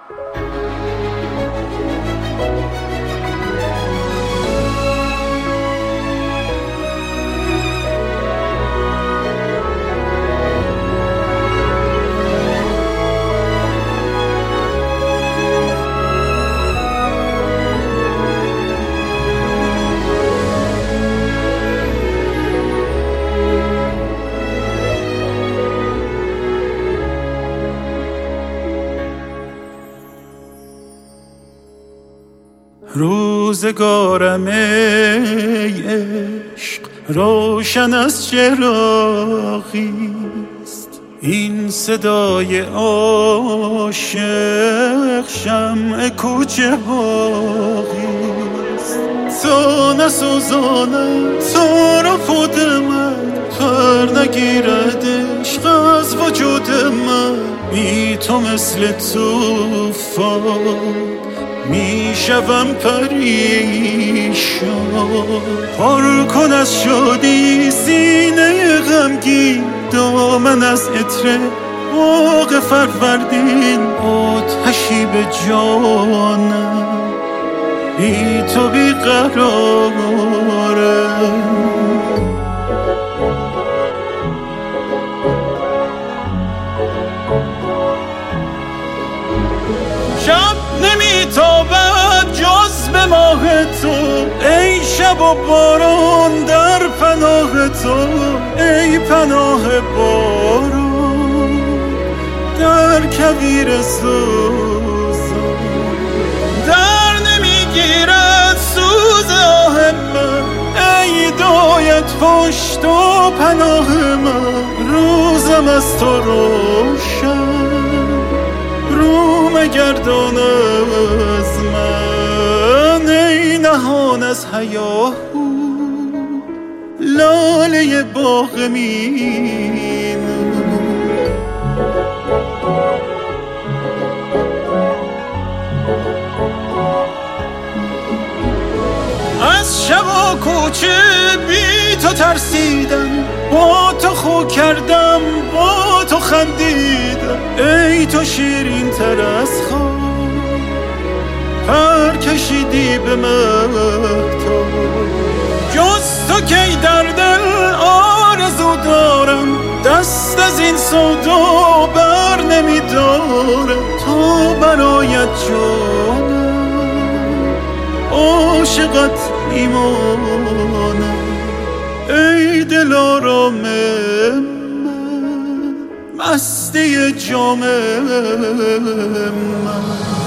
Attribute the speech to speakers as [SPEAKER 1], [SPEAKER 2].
[SPEAKER 1] روزگارم ای عشق روشن از چراغیست، این صدای عاشق شمع کوچه باغیست. تا نسوزانم تو را خود من، خر نگیرد عشق از وجود من. بی تو مثل طوفان میشوم پریشان. پر کن از شادی سینه غمگین، دامن از عطر باغ فروردین. آتشی به جانم بی تو بیقرارم. شب نمیتابد جز به ماه تو، ای شب و باران در پناه تو. ای پناه باران در کویر سوزان، در نمیگیرد سوز آه من. ای دایت پشت و پناه من، روزم از تو روشن، رو مگردان از من. ای نهان از هیاهو لاله باغ مینو. از شب و کوچه بی تو ترسیدم، با تو خو کردم با تو خندیدم. ای تو شیرین تر از خواب پر کشیدی به مهتاب. جز تو کی در دل آرزو دارم، دست از این سودا بر نمیدارم. تو برایت جانم عاشقت میمانم. ای دلارام من مستی جام من.